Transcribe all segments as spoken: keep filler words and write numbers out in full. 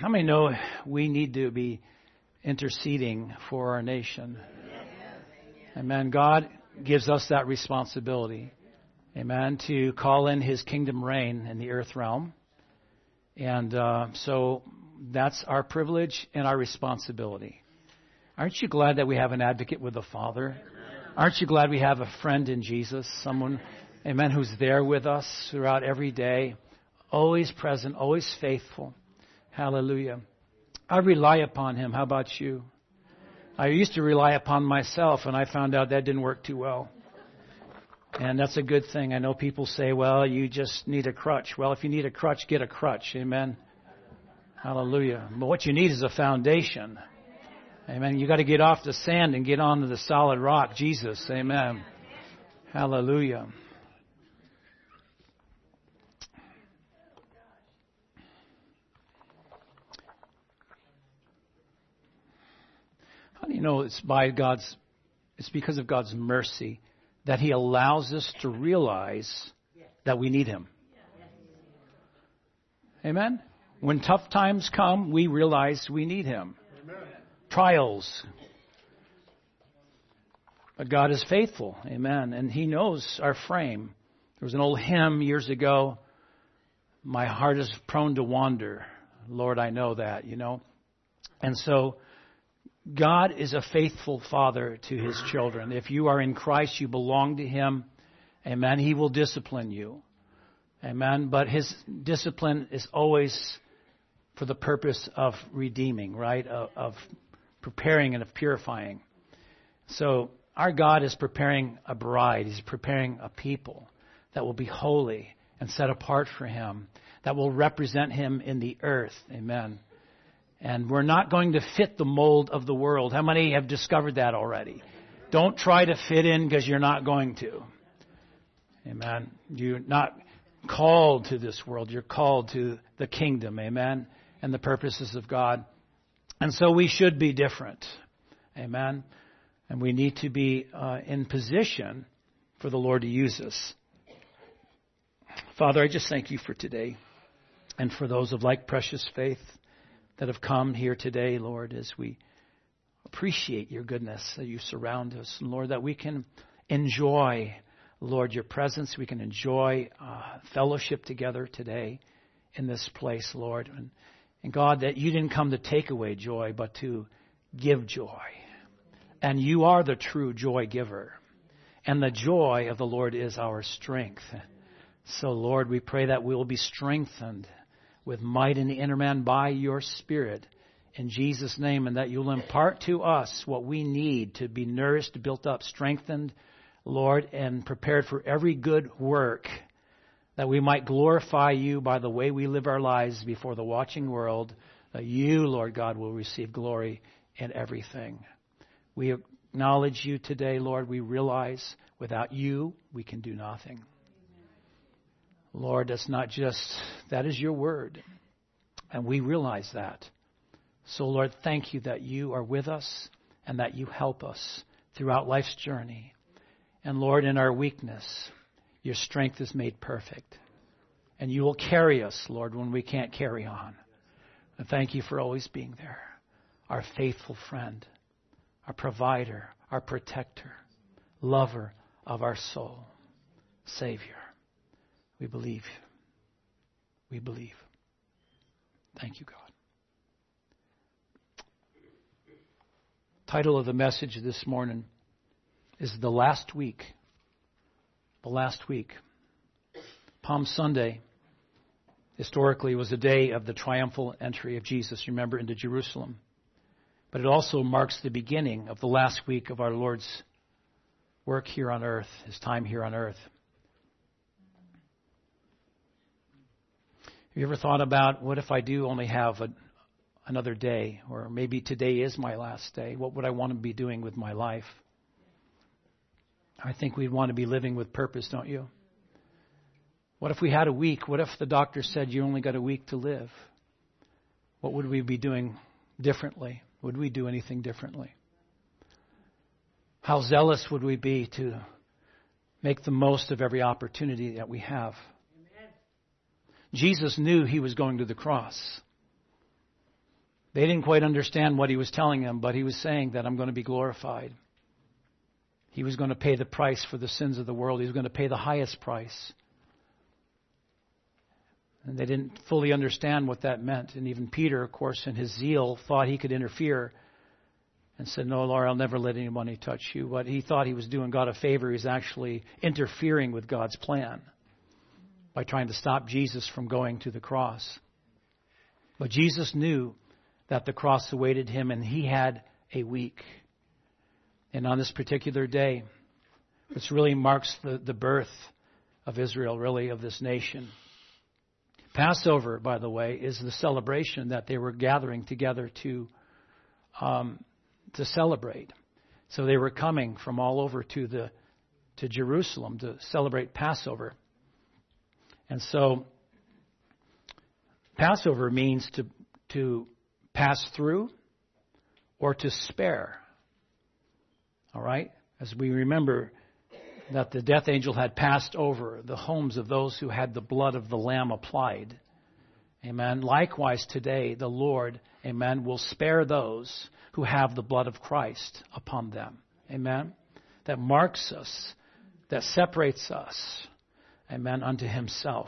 How many know we need to be interceding for our nation? Amen. God gives us that responsibility. Amen. To call in His kingdom reign in the earth realm. And uh, so that's our privilege and our responsibility. Aren't you glad that we have an advocate with the Father? Aren't you glad we have a friend in Jesus? Someone, amen, who's there with us throughout every day. Always present, always faithful. Hallelujah. I rely upon Him. How about you? I used to rely upon myself, and I found out that didn't work too well. And that's a good thing. I know people say, well, you just need a crutch. Well, if you need a crutch, get a crutch. Amen. Hallelujah. But what you need is a foundation. Amen. You got to get off the sand and get onto the solid rock, Jesus. Amen. Hallelujah. How do you know it's by God's, it's because of God's mercy that He allows us to realize that we need Him? Amen? When tough times come, we realize we need Him. Amen. Trials. But God is faithful. Amen. And He knows our frame. There was an old hymn years ago. My heart is prone to wander. Lord, I know that, you know. And so God is a faithful Father to His children. If you are in Christ, you belong to Him. Amen. He will discipline you. Amen. But His discipline is always for the purpose of redeeming, right? Of, of preparing and of purifying. So our God is preparing a bride. He's preparing a people that will be holy and set apart for Him, that will represent Him in the earth. Amen. And we're not going to fit the mold of the world. How many have discovered that already? Don't try to fit in because you're not going to. Amen. You're not called to this world. You're called to the kingdom. Amen. And the purposes of God. And so we should be different. Amen. And we need to be uh, in position for the Lord to use us. Father, I just thank You for today and for those of like precious faith that have come here today, Lord, as we appreciate Your goodness, that You surround us. And Lord, that we can enjoy, Lord, Your presence. We can enjoy uh, fellowship together today in this place, Lord. And, and God, that You didn't come to take away joy, but to give joy. And You are the true joy giver. And the joy of the Lord is our strength. So, Lord, we pray that we will be strengthened with might in the inner man by Your Spirit in Jesus' name, and that You'll impart to us what we need to be nourished, built up, strengthened, Lord, and prepared for every good work, that we might glorify You by the way we live our lives before the watching world, that You, Lord God, will receive glory in everything. We acknowledge You today, Lord. We realize without You, we can do nothing. Lord, that's not just, that is Your word. And we realize that. So, Lord, thank You that You are with us and that You help us throughout life's journey. And, Lord, in our weakness, Your strength is made perfect. And You will carry us, Lord, when we can't carry on. And thank You for always being there. Our faithful friend, our provider, our protector, lover of our soul, Savior. We believe. We believe. Thank You, God. Title of the message this morning is The Last Week. The Last Week. Palm Sunday, historically, was a day of the triumphal entry of Jesus, remember, into Jerusalem. But it also marks the beginning of the last week of our Lord's work here on earth, His time here on earth. Have you ever thought about, what if I do only have a, another day? Or maybe today is my last day. What would I want to be doing with my life? I think we'd want to be living with purpose, don't you? What if we had a week? What if the doctor said you only got a week to live? What would we be doing differently? Would we do anything differently? How zealous would we be to make the most of every opportunity that we have? Jesus knew He was going to the cross. They didn't quite understand what he was telling them, but he was saying that I'm going to be glorified. He was going to pay the price for the sins of the world. He was going to pay the highest price. And they didn't fully understand what that meant. And even Peter, of course, in his zeal, thought he could interfere and said, no, Lord, I'll never let anybody touch you. What he thought he was doing God a favor, he was actually interfering with God's plan by trying to stop Jesus from going to the cross. But Jesus knew that the cross awaited him, and he had a week. And on this particular day, which really marks the, the birth of Israel, really, of this nation. Passover, by the way, is the celebration that they were gathering together to um, to celebrate. So they were coming from all over to the to Jerusalem to celebrate Passover. And so Passover means to to pass through or to spare. All right? As we remember that the death angel had passed over the homes of those who had the blood of the Lamb applied. Amen. Likewise today, the Lord, amen, will spare those who have the blood of Christ upon them. Amen. That marks us, that separates us, amen, unto himself.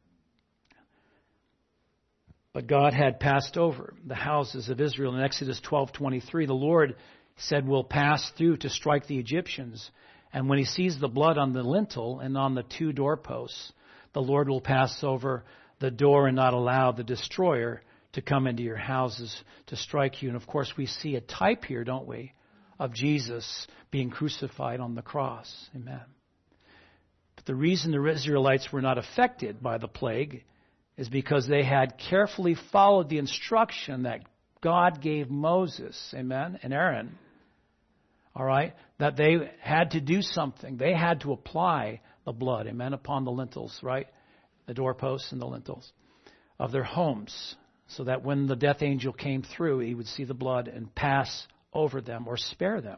But God had passed over the houses of Israel. In Exodus twelve twenty-three, the Lord said, will pass through to strike the Egyptians. And when he sees the blood on the lintel and on the two doorposts, the Lord will pass over the door and not allow the destroyer to come into your houses to strike you. And of course, we see a type here, don't we, of Jesus being crucified on the cross. Amen. But the reason the Israelites were not affected by the plague is because they had carefully followed the instruction that God gave Moses, amen, and Aaron. All right, that they had to do something. They had to apply the blood, amen, upon the lintels, right? The doorposts and the lintels of their homes, so that when the death angel came through, he would see the blood and pass over them or spare them.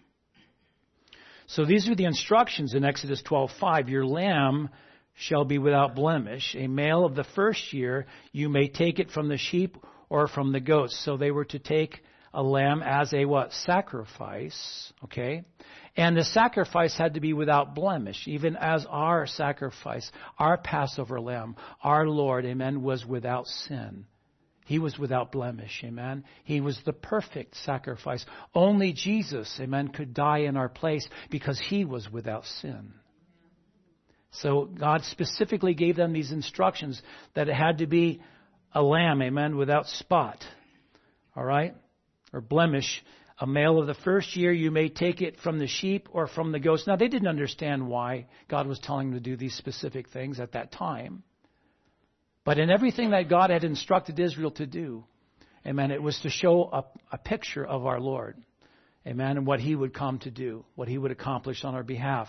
So these are the instructions in Exodus twelve five. Your lamb shall be without blemish. A male of the first year, you may take it from the sheep or from the goats. So they were to take a lamb as a what? Sacrifice. Okay? And the sacrifice had to be without blemish, even as our sacrifice, our Passover lamb, our Lord, amen, was without sin. He was without blemish, amen. He was the perfect sacrifice. Only Jesus, amen, could die in our place because he was without sin. So God specifically gave them these instructions that it had to be a lamb, amen, without spot. All right? Or blemish. A male of the first year, you may take it from the sheep or from the goats. Now, they didn't understand why God was telling them to do these specific things at that time. But in everything that God had instructed Israel to do, amen, it was to show a, a picture of our Lord, amen, and what he would come to do, what he would accomplish on our behalf.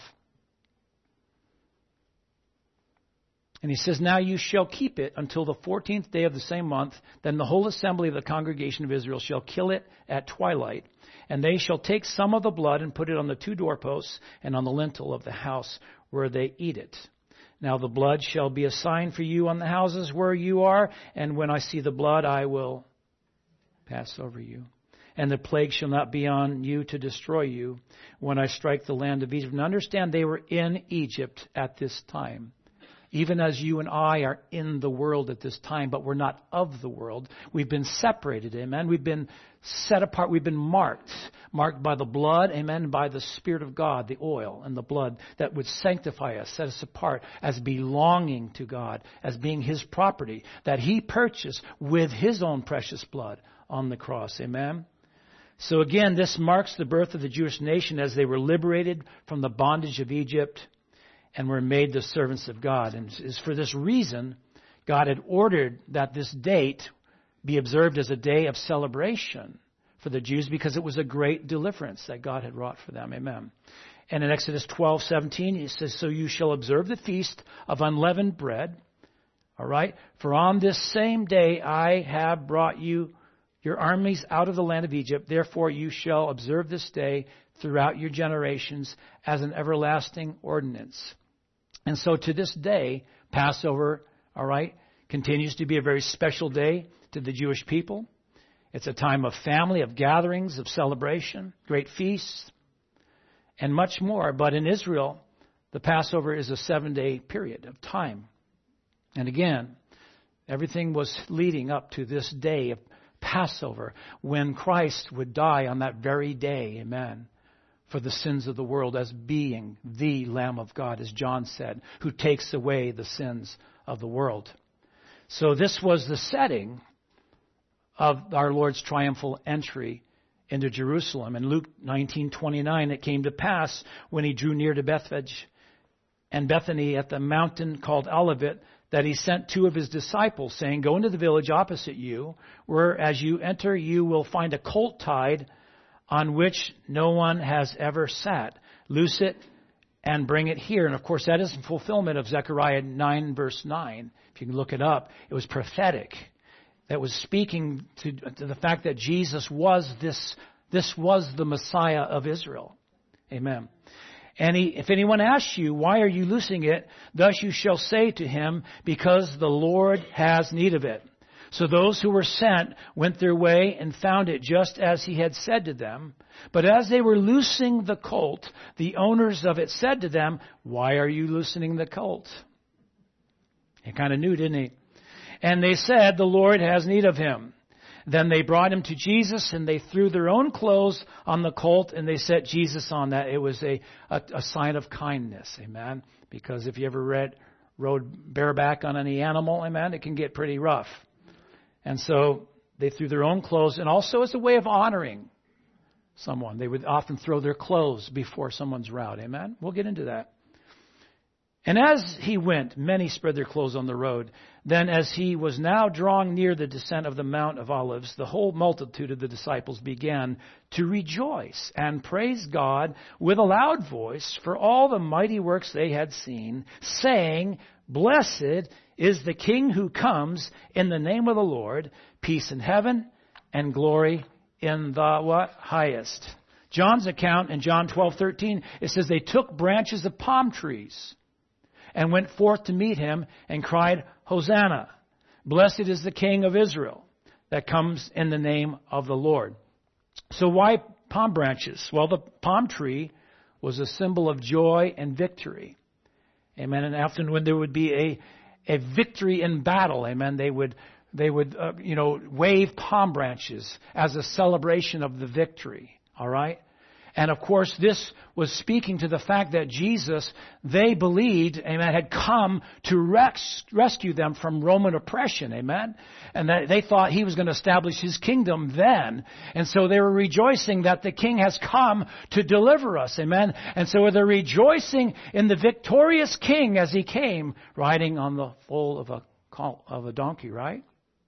And he says, now you shall keep it until the fourteenth day of the same month. Then the whole assembly of the congregation of Israel shall kill it at twilight. And they shall take some of the blood and put it on the two doorposts and on the lintel of the house where they eat it. Now the blood shall be a sign for you on the houses where you are. And when I see the blood, I will pass over you. And the plague shall not be on you to destroy you when I strike the land of Egypt. And understand, they were in Egypt at this time. Even as you and I are in the world at this time, but we're not of the world. We've been separated, amen. We've been set apart. We've been marked. Marked by the blood, amen, by the Spirit of God, the oil and the blood that would sanctify us, set us apart as belonging to God, as being his property, that he purchased with his own precious blood on the cross, amen. So again, this marks the birth of the Jewish nation as they were liberated from the bondage of Egypt and were made the servants of God. And it's for this reason God had ordered that this date be observed as a day of celebration for the Jews, because it was a great deliverance that God had wrought for them. Amen. And in Exodus twelve seventeen, it says, so you shall observe the feast of unleavened bread. All right. For on this same day I have brought you your armies out of the land of Egypt. Therefore you shall observe this day throughout your generations as an everlasting ordinance. And so to this day, Passover, all right, continues to be a very special day to the Jewish people. It's a time of family, of gatherings, of celebration, great feasts, and much more. But in Israel, the Passover is a seven-day period of time. And again, everything was leading up to this day of Passover, when Christ would die on that very day, amen, for the sins of the world, as being the Lamb of God, as John said, who takes away the sins of the world. So this was the setting of our Lord's triumphal entry into Jerusalem. In Luke nineteen twenty-nine, it came to pass when he drew near to Bethphage and Bethany at the mountain called Olivet, that he sent two of his disciples, saying, "Go into the village opposite you, where as you enter you will find a colt tied, on which no one has ever sat. Loose it and bring it here." And of course, that is in fulfillment of Zechariah nine, verse nine. If you can look it up, it was prophetic. That was speaking to, to the fact that Jesus was this, this was the Messiah of Israel. Amen. And he, if anyone asks you, "Why are you loosing it?" thus you shall say to him, "Because the Lord has need of it." So those who were sent went their way and found it just as he had said to them. But as they were loosing the colt, the owners of it said to them, "Why are you loosening the colt?" He kind of knew, didn't he? And they said, "The Lord has need of him." Then they brought him to Jesus, and they threw their own clothes on the colt, and they set Jesus on that. It was a, a, a sign of kindness, amen? Because if you ever read, rode bareback on any animal, amen, it can get pretty rough. And so they threw their own clothes, and also as a way of honoring someone. They would often throw their clothes before someone's route, amen? We'll get into that. And as he went, many spread their clothes on the road. Then as he was now drawing near the descent of the Mount of Olives, the whole multitude of the disciples began to rejoice and praise God with a loud voice for all the mighty works they had seen, saying, "Blessed is the King who comes in the name of the Lord, peace in heaven and glory in the what? Highest." John's account in John twelve thirteen, it says they took branches of palm trees and went forth to meet him and cried, "Hosanna! Blessed is the King of Israel that comes in the name of the Lord." So why palm branches? Well, the palm tree was a symbol of joy and victory. Amen. And often when there would be a, a victory in battle, amen, they would, they would, uh, you know, wave palm branches as a celebration of the victory. All right. And of course, this was speaking to the fact that Jesus, they believed, amen, had come to res- rescue them from Roman oppression, amen. And that they thought he was going to establish his kingdom then. And so they were rejoicing that the king has come to deliver us, amen. And so they're rejoicing in the victorious king as he came riding on the foal of a, of a donkey, right?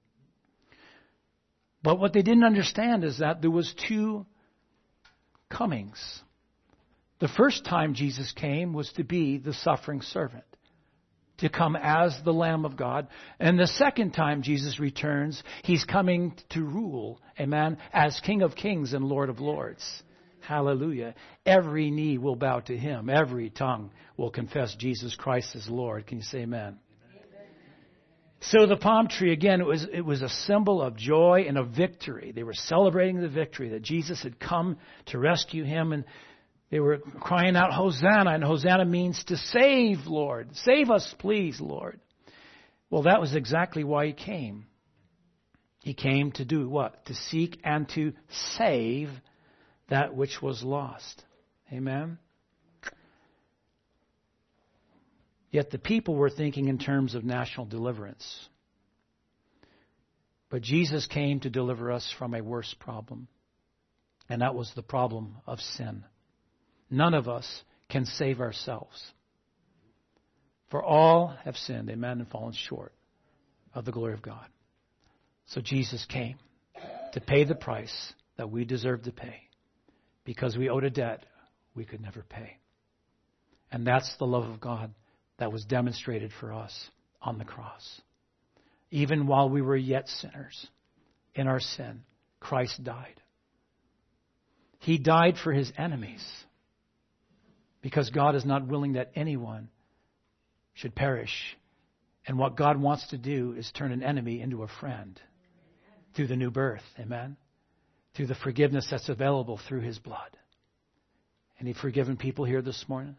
But what they didn't understand is that there was two comings. The first time Jesus came was to be the suffering servant, to come as the Lamb of God. And the second time Jesus returns, he's coming to rule, amen, as King of Kings and Lord of Lords. Hallelujah. Every knee will bow to him. Every tongue will confess Jesus Christ as Lord. Can you say amen? So the palm tree, again, it was it was a symbol of joy and of victory. They were celebrating the victory that Jesus had come to rescue him, and they were crying out, "Hosanna!" And Hosanna means to save, Lord. Save us, please, Lord. Well, that was exactly why he came. He came to do what? To seek and to save that which was lost. Amen? Yet the people were thinking in terms of national deliverance. But Jesus came to deliver us from a worse problem. And that was the problem of sin. None of us can save ourselves. For all have sinned, amen, and fallen short of the glory of God. So Jesus came to pay the price that we deserved to pay, because we owed a debt we could never pay. And that's the love of God that was demonstrated for us on the cross. Even while we were yet sinners in our sin, Christ died. He died for his enemies, because God is not willing that anyone should perish. And what God wants to do is turn an enemy into a friend. through the new birth. Amen. Through the forgiveness that's available through His blood. Any forgiven people here this morning?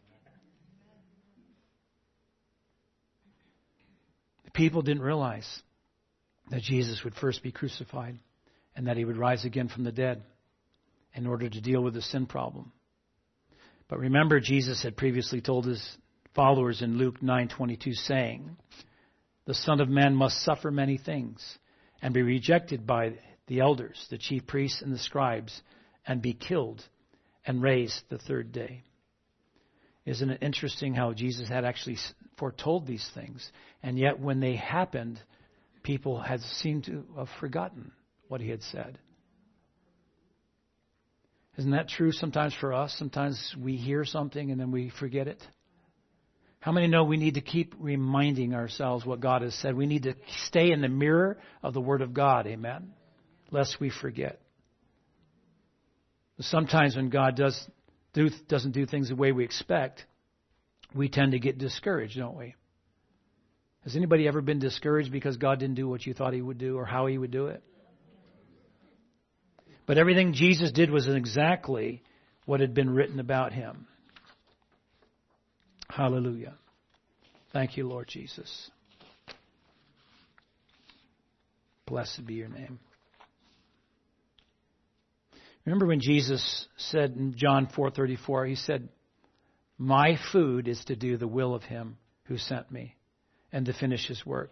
The people didn't realize that Jesus would first be crucified and that He would rise again from the dead in order to deal with the sin problem. But remember, Jesus had previously told His followers in Luke nine twenty-two, saying, "The Son of Man must suffer many things and be rejected by the elders, the chief priests, and the scribes, and be killed and raised the third day." Isn't it interesting how Jesus had actually foretold these things, and yet when they happened, people had seemed to have forgotten what He had said? Isn't that true sometimes for us? Sometimes we hear something and then we forget it. How many know we need to keep reminding ourselves what God has said? We need to stay in the mirror of the Word of God, amen, lest we forget. Sometimes when God does do, doesn't do things the way we expect, we tend to get discouraged, don't we? Has anybody ever been discouraged because God didn't do what you thought He would do or how He would do it? But everything Jesus did was exactly what had been written about Him. Hallelujah. Thank you, Lord Jesus. Blessed be your name. Remember when Jesus said in John four thirty-four, He said, "My food is to do the will of Him who sent me and to finish His work."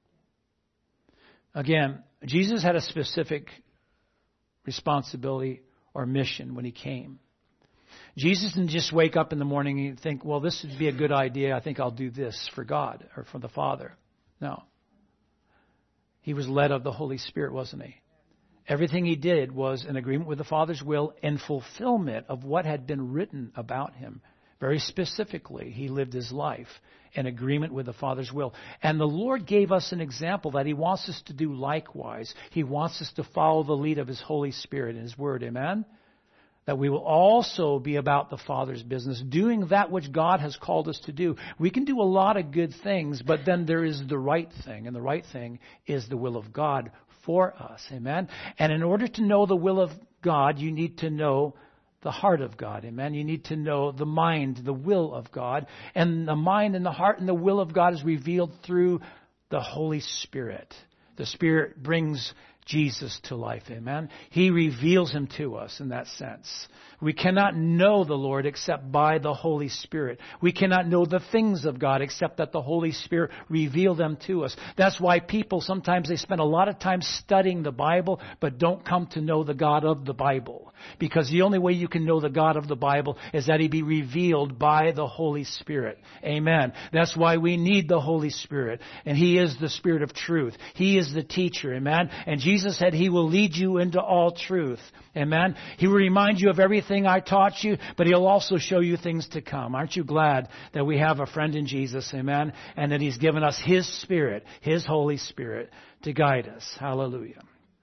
Again, Jesus had a specific responsibility or mission when He came. Jesus didn't just wake up in the morning and think, well, this would be a good idea. I think I'll do this for God or for the Father. No. He was led of the Holy Spirit, wasn't He? Everything He did was in agreement with the Father's will and fulfillment of what had been written about Him. Very specifically, He lived His life in agreement with the Father's will. And the Lord gave us an example that He wants us to do likewise. He wants us to follow the lead of His Holy Spirit and His Word. Amen? That we will also be about the Father's business, doing that which God has called us to do. We can do a lot of good things, but then there is the right thing. And the right thing is the will of God for us. Amen? And in order to know the will of God, you need to know the heart of God. Amen? You need to know the mind, the will of God. And the mind and the heart and the will of God is revealed through the Holy Spirit. The Spirit brings Jesus to life. Amen? He reveals Him to us in that sense. We cannot know the Lord except by the Holy Spirit. We cannot know the things of God except that the Holy Spirit reveal them to us. That's why people sometimes they spend a lot of time studying the Bible but don't come to know the God of the Bible. Because the only way you can know the God of the Bible is that He be revealed by the Holy Spirit. Amen. That's why we need the Holy Spirit. And He is the Spirit of truth. He is the teacher. Amen. And Jesus said He will lead you into all truth. Amen. He will remind you of everything I taught you, but He'll also show you things to come. Aren't you glad that we have a friend in Jesus? Amen. And that He's given us His Spirit, His Holy Spirit, to guide us. Hallelujah.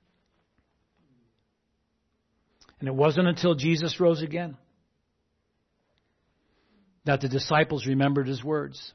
And it wasn't until Jesus rose again that the disciples remembered His words.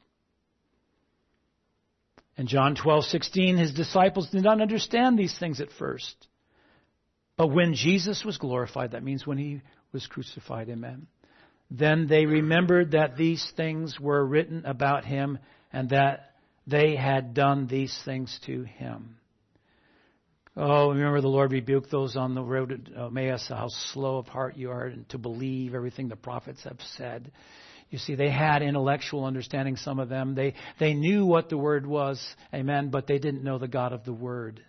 In John twelve sixteen, His disciples did not understand these things at first. But when Jesus was glorified, that means when He was crucified, amen, then they remembered that these things were written about Him and that they had done these things to Him. Oh, remember the Lord rebuked those on the road to Emmaus, how slow of heart you are to believe everything the prophets have said. You see, they had intellectual understanding, some of them. They, they knew what the Word was, amen, but they didn't know the God of the Word.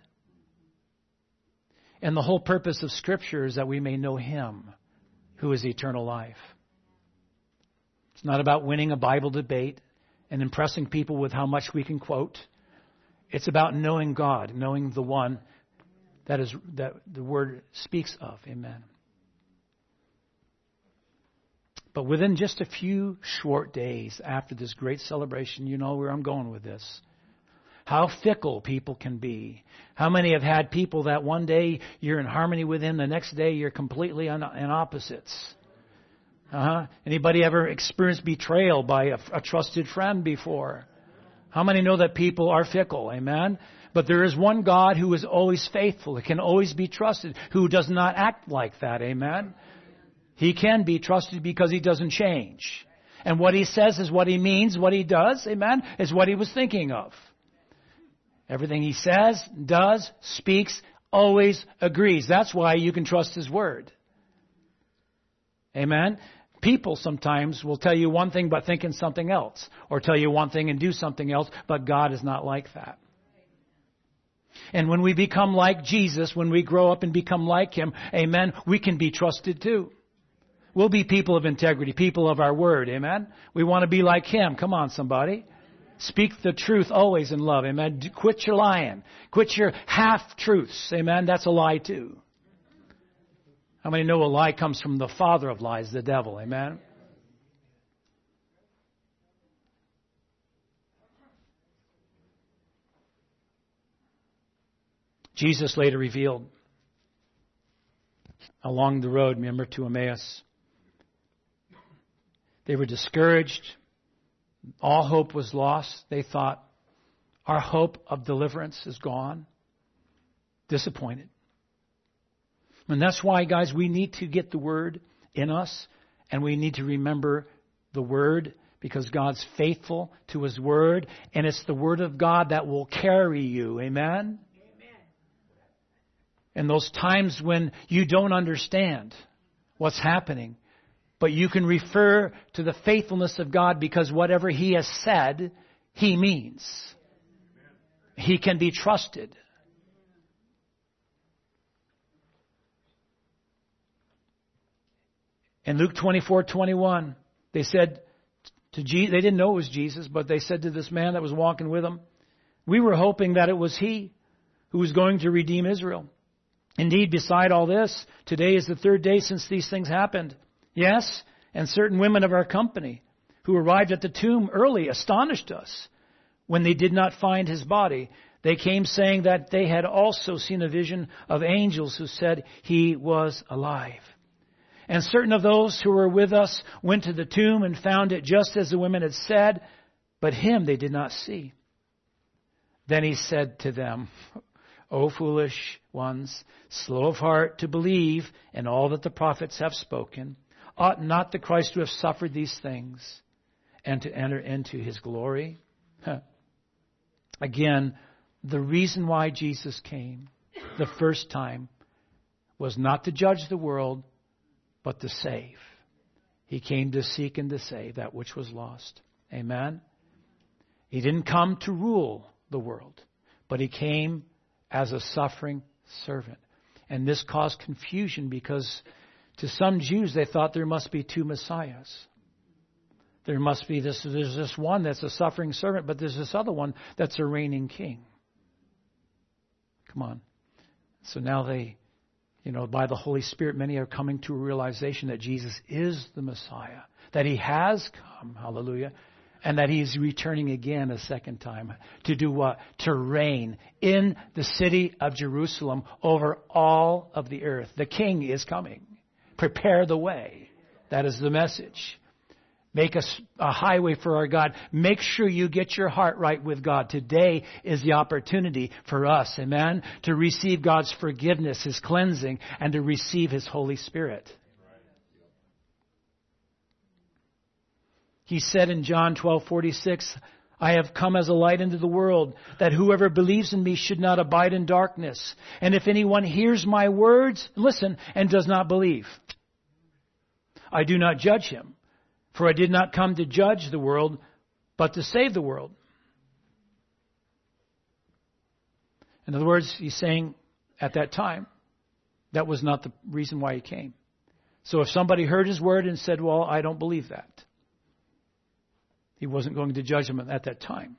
And the whole purpose of Scripture is that we may know Him, who is eternal life. It's not about winning a Bible debate and impressing people with how much we can quote. It's about knowing God, knowing the one that is that the Word speaks of. Amen. But within just a few short days after this great celebration, you know where I'm going with this. How fickle people can be. How many have had people that one day you're in harmony with him, the next day you're completely in, in opposites? Uh-huh. Anybody ever experienced betrayal by a, a trusted friend before? How many know that people are fickle? Amen? But there is one God who is always faithful, who can always be trusted, who does not act like that. Amen? He can be trusted because He doesn't change. And what He says is what He means. What He does, amen, is what He was thinking of. Everything He says, does, speaks, always agrees. That's why you can trust His Word. Amen? People sometimes will tell you one thing but thinking something else. Or tell you one thing and do something else. But God is not like that. And when we become like Jesus, when we grow up and become like Him, amen, we can be trusted too. We'll be people of integrity, people of our word, amen. We want to be like Him. Come on, somebody. Speak the truth always in love, amen. Quit your lying. Quit your half-truths, amen. That's a lie too. How many know a lie comes from the father of lies, the devil, amen? Jesus later revealed along the road, remember, to Emmaus. They were discouraged. All hope was lost. They thought, our hope of deliverance is gone. Disappointed. And that's why, guys, we need to get the Word in us. And we need to remember the Word, because God's faithful to His Word. And it's the Word of God that will carry you. Amen? And those times when you don't understand what's happening, but you can refer to the faithfulness of God, because whatever He has said, He means. He can be trusted. In Luke twenty-four twenty-one, they said to Jesus, they didn't know it was Jesus, but they said to this man that was walking with them, we were hoping that it was He who was going to redeem Israel. Indeed, beside all this, today is the third day since these things happened. Yes, and certain women of our company who arrived at the tomb early astonished us when they did not find His body. They came saying that they had also seen a vision of angels who said He was alive. And certain of those who were with us went to the tomb and found it just as the women had said, but Him they did not see. Then He said to them, O foolish ones, slow of heart to believe in all that the prophets have spoken. Ought not the Christ to have suffered these things and to enter into His glory? Huh. Again, the reason why Jesus came the first time was not to judge the world, but to save. He came to seek and to save that which was lost. Amen? He didn't come to rule the world, but He came as a suffering servant. And this caused confusion, because to some Jews they thought there must be two Messiahs. There must be this, there's this one that's a suffering servant, but there's this other one that's a reigning king. Come on. So now they, you know, by the Holy Spirit, many are coming to a realization that Jesus is the Messiah, that He has come, hallelujah, and that He's returning again a second time. To do what? To reign in the city of Jerusalem over all of the earth. The King is coming. Prepare the way. That is the message. Make a, a highway for our God. Make sure you get your heart right with God. Today is the opportunity for us, amen, to receive God's forgiveness, His cleansing, and to receive His Holy Spirit. He said in John twelve forty-six, I have come as a light into the world, that whoever believes in me should not abide in darkness. And if anyone hears my words, listen, and does not believe, I do not judge him. For I did not come to judge the world, but to save the world. In other words, He's saying at that time, that was not the reason why He came. So if somebody heard His word and said, well, I don't believe that, He wasn't going to judge them at that time.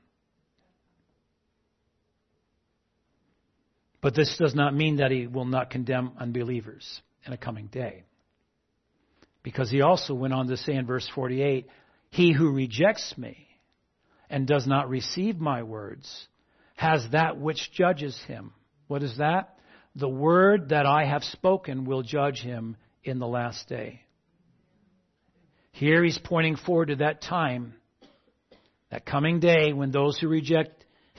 But this does not mean that He will not condemn unbelievers in a coming day. Because He also went on to say in verse forty-eight, He who rejects me and does not receive my words has that which judges him. What is that? The word that I have spoken will judge him in the last day. Here He's pointing forward to that time, that coming day when those who reject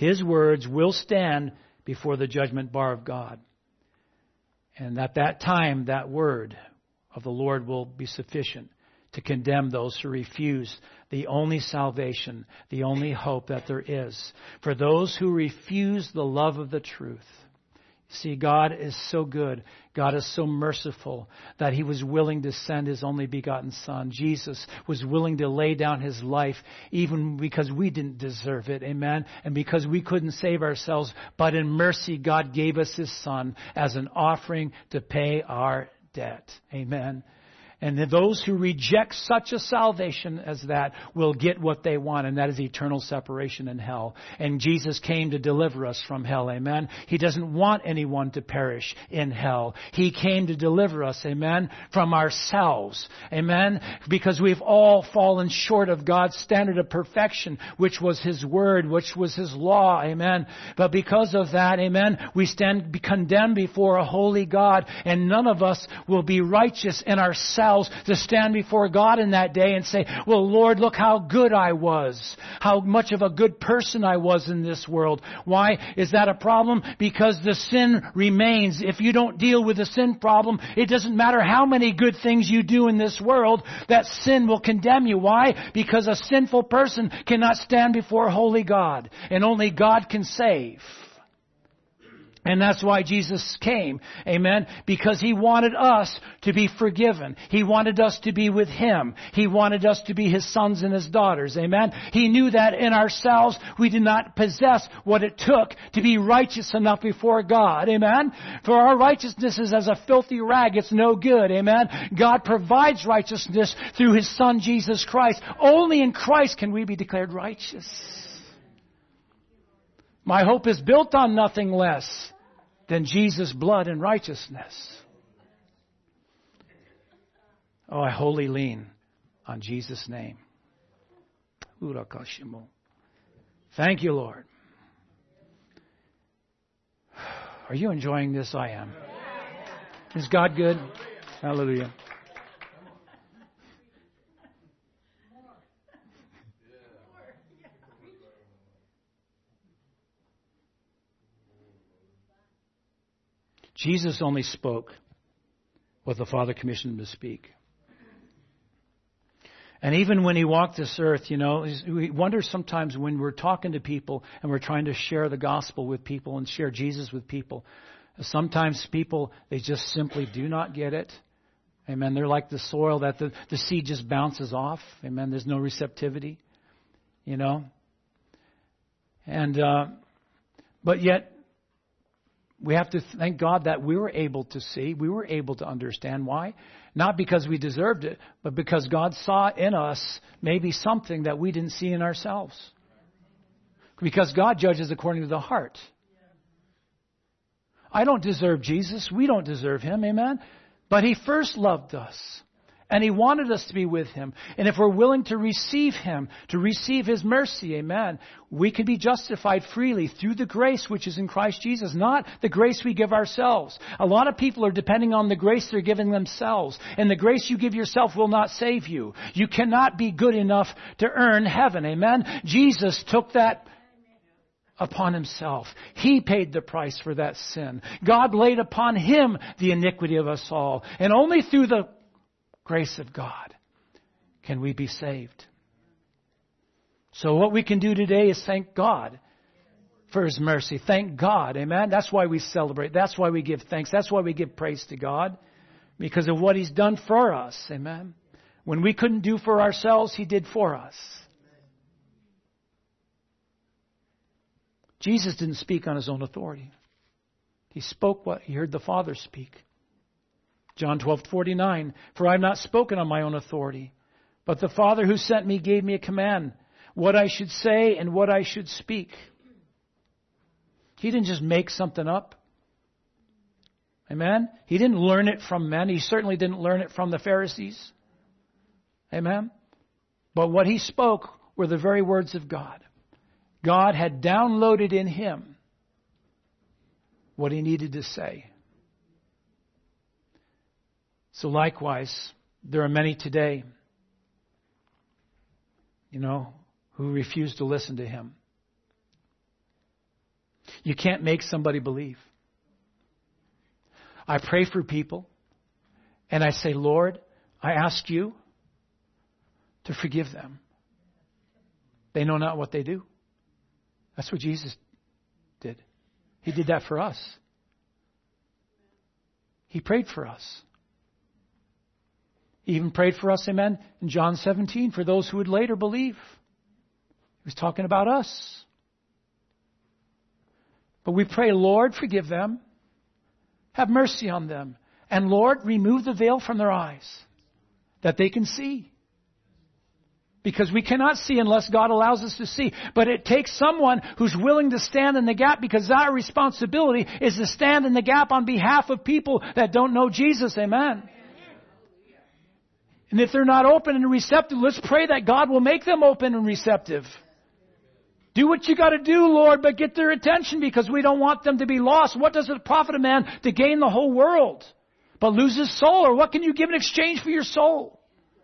His words will stand before the judgment bar of God. And at that time, that word of the Lord will be sufficient to condemn those who refuse the only salvation, the only hope that there is. For those who refuse the love of the truth. See, God is so good. God is so merciful that He was willing to send His only begotten Son. Jesus was willing to lay down His life even because we didn't deserve it. Amen. And because we couldn't save ourselves. But in mercy, God gave us His Son as an offering to pay our debt. Amen. And those who reject such a salvation as that will get what they want, and that is eternal separation in hell. And Jesus came to deliver us from hell, amen? He doesn't want anyone to perish in hell. He came to deliver us, amen, from ourselves, amen? Because we've all fallen short of God's standard of perfection, which was His Word, which was His law, amen? But because of that, amen, we stand condemned before a holy God, and none of us will be righteous in ourselves to stand before God in that day and say, well, Lord, look how good I was. How much of a good person I was in this world. Why is that a problem? Because the sin remains. If you don't deal with the sin problem, it doesn't matter how many good things you do in this world, that sin will condemn you. Why? Because a sinful person cannot stand before a holy God, and only God can save. And that's why Jesus came. Amen. Because He wanted us to be forgiven. He wanted us to be with Him. He wanted us to be His sons and His daughters. Amen. He knew that in ourselves we did not possess what it took to be righteous enough before God. Amen. For our righteousness is as a filthy rag. It's no good. Amen. God provides righteousness through His Son Jesus Christ. Only in Christ can we be declared righteous. My hope is built on nothing less than Jesus' blood and righteousness. Oh, I wholly lean on Jesus' name. Thank you, Lord. Are you enjoying this? I am. Is God good? Hallelujah. Jesus only spoke what the Father commissioned Him to speak. And even when He walked this earth, you know, we wonder sometimes when we're talking to people and we're trying to share the gospel with people and share Jesus with people, sometimes people, they just simply do not get it. Amen. They're like the soil that the, the seed just bounces off. Amen. There's no receptivity, you know. And, uh, but yet, we have to thank God that we were able to see, we were able to understand. Why? Not because we deserved it, but because God saw in us maybe something that we didn't see in ourselves. Because God judges according to the heart. I don't deserve Jesus. We don't deserve Him. Amen? But He first loved us. And He wanted us to be with Him. And if we're willing to receive Him, to receive His mercy, amen, we can be justified freely through the grace which is in Christ Jesus, not the grace we give ourselves. A lot of people are depending on the grace they're giving themselves. And the grace you give yourself will not save you. You cannot be good enough to earn heaven, amen. Jesus took that upon Himself. He paid the price for that sin. God laid upon Him the iniquity of us all. And only through the grace of God can we be saved. So what we can do today is thank God for His mercy. Thank God. Amen. That's why we celebrate. That's why we give thanks. That's why we give praise to God. Because of what He's done for us. Amen. When we couldn't do for ourselves, He did for us. Jesus didn't speak on His own authority. He spoke what He heard the Father speak. John twelve forty-nine, for I have not spoken on my own authority, but the Father who sent me gave me a command, what I should say and what I should speak. He didn't just make something up. Amen? He didn't learn it from men. He certainly didn't learn it from the Pharisees. Amen? But what He spoke were the very words of God. God had downloaded in Him what He needed to say. So likewise, there are many today, you know, who refuse to listen to Him. You can't make somebody believe. I pray for people and I say, Lord, I ask you to forgive them. They know not what they do. That's what Jesus did. He did that for us. He prayed for us. He even prayed for us, amen, in John seventeen, for those who would later believe. He was talking about us. But we pray, Lord, forgive them. Have mercy on them. And Lord, remove the veil from their eyes that they can see. Because we cannot see unless God allows us to see. But it takes someone who's willing to stand in the gap, because our responsibility is to stand in the gap on behalf of people that don't know Jesus. Amen. And if they're not open and receptive, let's pray that God will make them open and receptive. Do what you got to do, Lord, but get their attention, because we don't want them to be lost. What does it profit a man to gain the whole world but lose his soul? Or what can you give in exchange for your soul?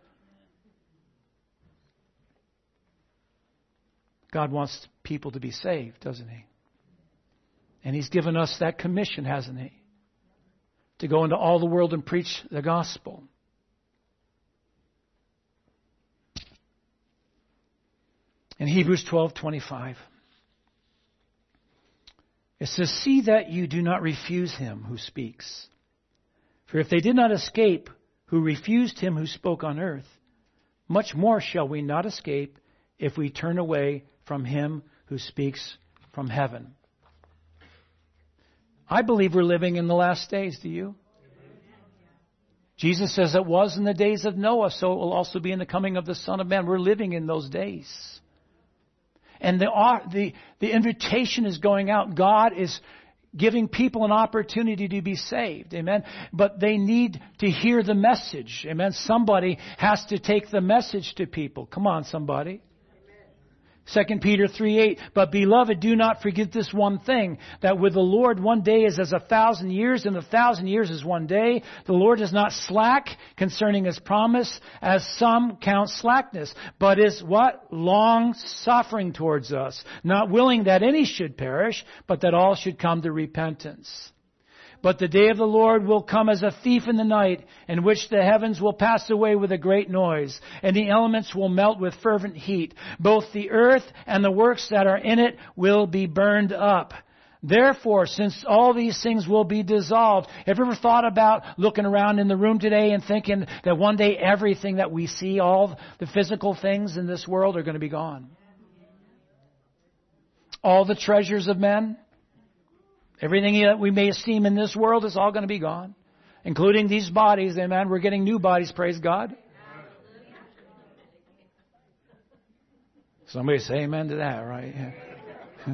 God wants people to be saved, doesn't He? And He's given us that commission, hasn't He? To go into all the world and preach the gospel. In Hebrews twelve twenty-five, it says, see that you do not refuse him who speaks. For if they did not escape who refused him who spoke on earth, much more shall we not escape if we turn away from him who speaks from heaven. I believe we're living in the last days. Do you? Jesus says it was in the days of Noah, so it will also be in the coming of the Son of Man. We're living in those days. And the, the, the invitation is going out. God is giving people an opportunity to be saved. Amen. But they need to hear the message. Amen. Somebody has to take the message to people. Come on, somebody. Second Peter three eight, but beloved, do not forget this one thing, that with the Lord one day is as a thousand years, and a thousand years is one day. The Lord is not slack concerning His promise, as some count slackness, but is what? Long suffering towards us, not willing that any should perish, but that all should come to repentance. But the day of the Lord will come as a thief in the night, in which the heavens will pass away with a great noise, and the elements will melt with fervent heat. Both the earth and the works that are in it will be burned up. Therefore, since all these things will be dissolved, have you ever thought about looking around in the room today and thinking that one day everything that we see, all the physical things in this world, are going to be gone? All the treasures of men? Everything that we may esteem in this world is all going to be gone, including these bodies. Amen. We're getting new bodies, praise God. Somebody say amen to that, right? Yeah.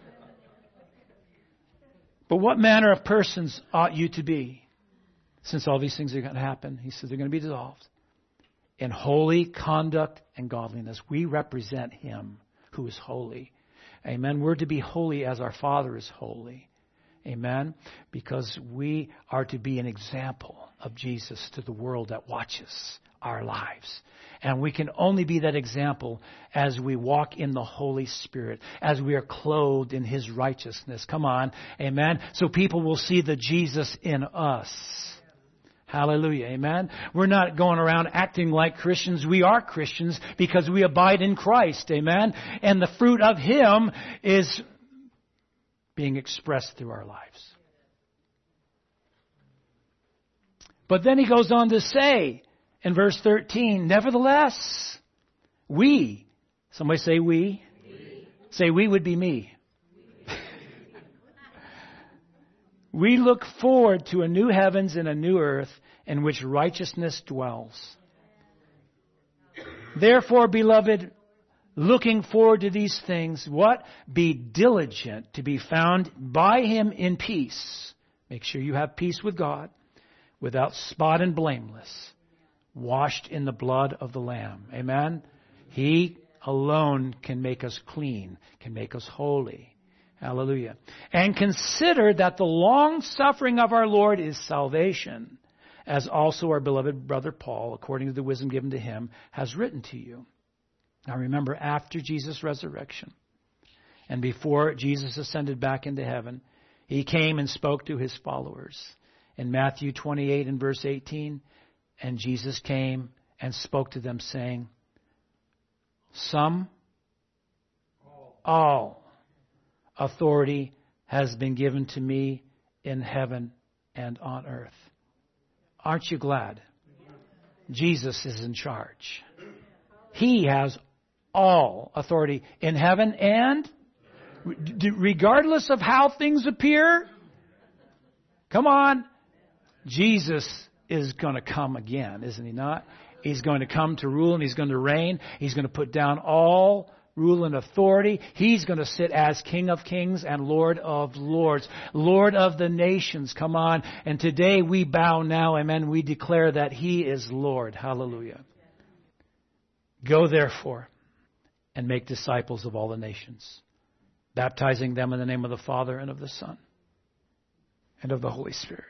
But what manner of persons ought you to be, since all these things are going to happen? He says they're going to be dissolved. In holy conduct and godliness. We represent Him who is holy. Amen. We're to be holy as our Father is holy. Amen. Because we are to be an example of Jesus to the world that watches our lives. And we can only be that example as we walk in the Holy Spirit, as we are clothed in His righteousness. Come on. Amen. So people will see the Jesus in us. Hallelujah. Amen. We're not going around acting like Christians. We are Christians because we abide in Christ. Amen. And the fruit of Him is being expressed through our lives. But then he goes on to say in verse thirteen, nevertheless, we, somebody say we, we. Say we would be me. We look forward to a new heavens and a new earth in which righteousness dwells. Therefore, beloved, looking forward to these things, what? Be diligent to be found by Him in peace. Make sure you have peace with God, without spot and blameless, washed in the blood of the Lamb. Amen? He alone can make us clean, can make us holy. Hallelujah. And consider that the long suffering of our Lord is salvation, as also our beloved brother Paul, according to the wisdom given to him, has written to you. Now remember, after Jesus' resurrection, And before Jesus ascended back into heaven, he came and spoke to his followers. In Matthew twenty-eight and verse eighteen, and Jesus came and spoke to them, saying, some, all authority has been given to me in heaven and on earth. Aren't you glad? Jesus is in charge. He has all authority in heaven and regardless of how things appear. Come on. Jesus is going to come again, isn't he not? He's going to come to rule and he's going to reign. He's going to put down all rule and authority. He's going to sit as King of Kings and Lord of Lords, Lord of the nations. Come on. And today we bow now, amen. We declare that he is Lord. Hallelujah. Go therefore and make disciples of all the nations, baptizing them in the name of the Father and of the Son and of the Holy Spirit,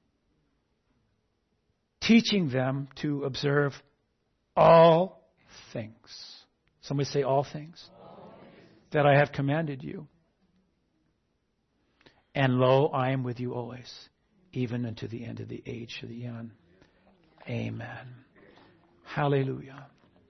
teaching them to observe all things. Somebody say all things. All things that I have commanded you. And lo, I am with you always, even unto the end of the age, to the end. Amen. Hallelujah.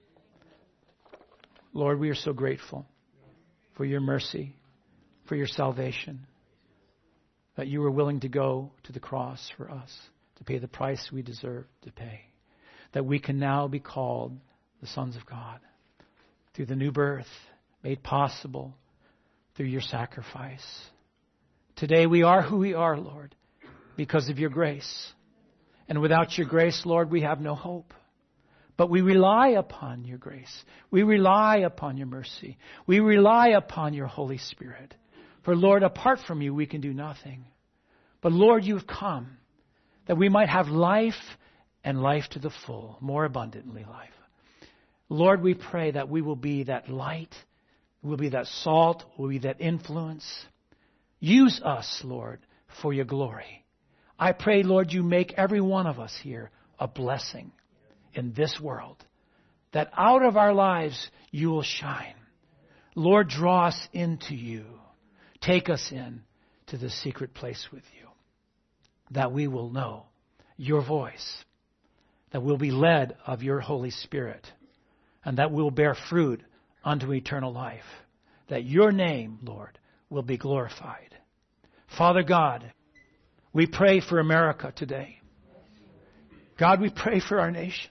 Lord, we are so grateful for your mercy, for your salvation, that you were willing to go to the cross for us, to pay the price we deserve to pay, that we can now be called the sons of God through the new birth made possible through your sacrifice. Today we are who we are, Lord, because of your grace. And without your grace, Lord, we have no hope. But we rely upon your grace. We rely upon your mercy. We rely upon your Holy Spirit. For, Lord, apart from you, we can do nothing. But, Lord, you've come that we might have life and life to the full, more abundantly life. Lord, we pray that we will be that light, we'll be that salt, we'll be that influence. Use us, Lord, for your glory. I pray, Lord, you make every one of us here a blessing in this world, that out of our lives you will shine. Lord, draw us into you. Take us in to the secret place with you, that we will know your voice, that we'll be led of your Holy Spirit, and that we'll bear fruit unto eternal life, that your name, Lord, will be glorified. Father God, we pray for America today. God, we pray for our nation.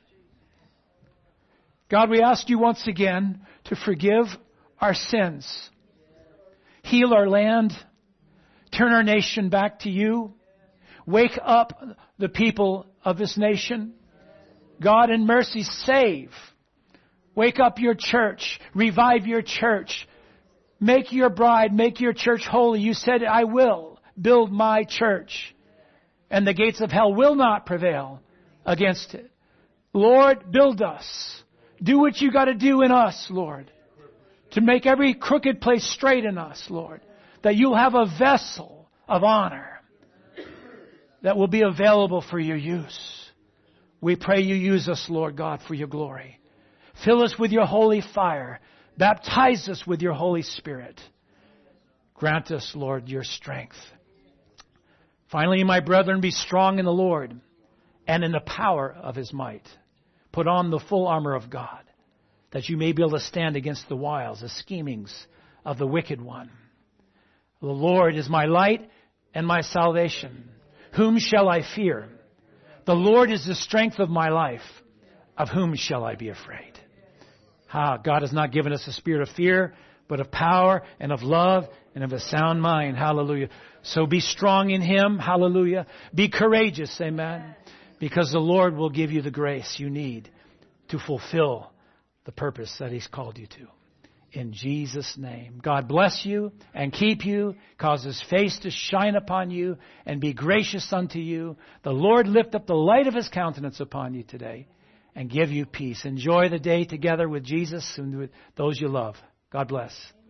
God, we ask you once again to forgive our sins, heal our land, turn our nation back to you, wake up the people of this nation. God, in mercy, save. Wake up your church, revive your church, make your bride, make your church holy. You said, I will build my church, and the gates of hell will not prevail against it. Lord, build us. Do what you got to do in us, Lord, to make every crooked place straight in us, Lord, that you'll have a vessel of honor that will be available for your use. We pray you use us, Lord God, for your glory. Fill us with your holy fire. Baptize us with your Holy Spirit. Grant us, Lord, your strength. Finally, my brethren, be strong in the Lord and in the power of his might. Put on the full armor of God, that you may be able to stand against the wiles, the schemings of the wicked one. The Lord is my light and my salvation. Whom shall I fear? The Lord is the strength of my life. Of whom shall I be afraid? Ah, God has not given us a spirit of fear, but of power and of love and of a sound mind. Hallelujah. So be strong in him. Hallelujah. Be courageous. Amen. Because the Lord will give you the grace you need to fulfill the purpose that he's called you to. In Jesus' name. God bless you and keep you, cause his face to shine upon you and be gracious unto you. The Lord lift up the light of his countenance upon you today and give you peace. Enjoy the day together with Jesus and with those you love. God bless.